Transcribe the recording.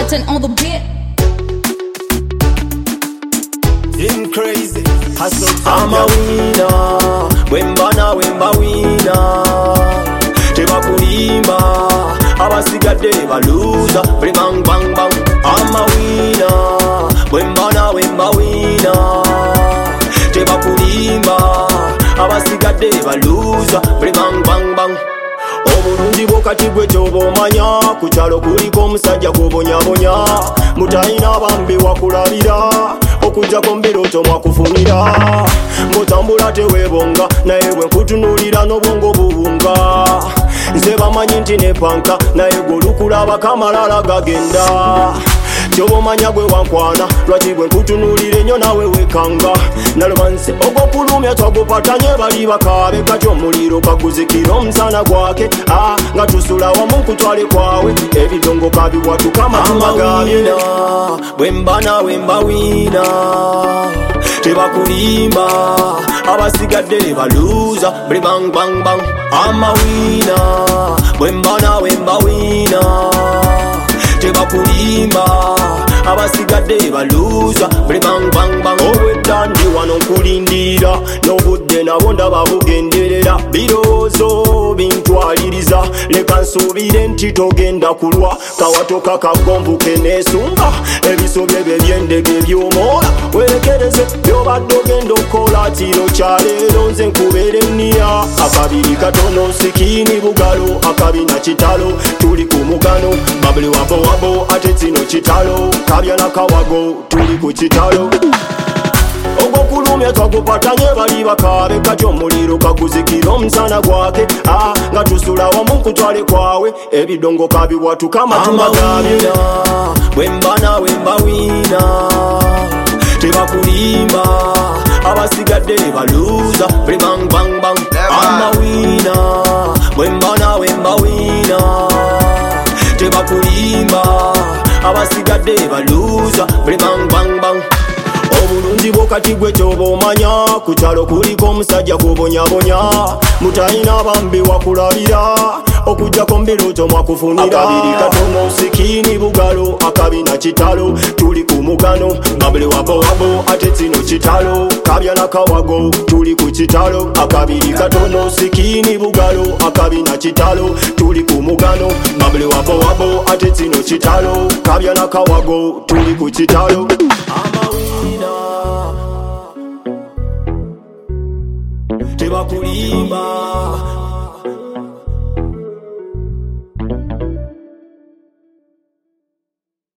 Cotton on the beat. Him crazy. I'm a winner. Wemba winner. Teba kulimba. Abasigadde baluza. Bang bang bang. I'm a winner. Wemba winner. Teba kulimba. Abasigadde baluza. Bang bang bang. Obulungi bwokati gwe kyoba omanya ku kyalo kuliko omusajja gobonyabonya mutayina bambi wakulabira okujjako mbirooto mwakufunira ng'otambula teweebonga naye bwe nkutunuulira n'obwongo buwunga nze bamanyi nti nepanka naye gw'olukulaba kamalala gagenda kyoba omanya gwe wankwana lwaki bwe nkutunuulira ennyo nawe wekanga nalomanse ogw'okulumya twagupatanye bali bakaabe kati omuliro kaguzikira omusana gwake nga tusula wamu nkutwale kwawe ebidongo kabiwatuka matuma gabye bwemba nawe mbawina tebakulimba abasigadde baluza buli bang bang bang amawina bwemba nawe mbawina tebakulimba abasigadde baluza buli bang bang bang obwedda ndi wano nkulindira n'obudde nabo ndaba bugenderera birowoozo bintwaliriza leka nsuubire nti togenda kulwa kawatoka kagombuke neesumba ebisobye bye byendege byomoola werekereze byobadde ogenda okukola kiro kyaleero nze nkubeera enniya akabiri katono sikiini bugalo akabina kitalo tuli ku mugano babuli wabo ate kino kitalo kabya nakawago tuli ku kitalo ogw'okulumya twagupatanye bali bakaabe kati omuliro kaguzikira omusana gwake nga tusula wamu nkutwale kwawe ebidongo kabiwatuka matuma gabye bwemba nawe mbawina tebakulimba abasigadde baluza buli bang bang bang amawina bwemba nawe mbawina tebakulimba abasigadde baluza buli bang bang bang obulungi bwokati gwe kyoba omanya ku kyalo kuliko omusajja gobonyabonya mutayina bambi wakulabira okujjako mbirooto mwakufunira akabiri katono sikiini bugalo akabina kitalo tuli ku mugano babuli wabo ate kino kitalo kabya nakawago tuli ku kitalo akabiri katono sikiini bugalo akabina kitalo tuli ku mugano babuli wabo ate kino kitalo kabya nakawago tuli ku kitalo amawina tebakulimba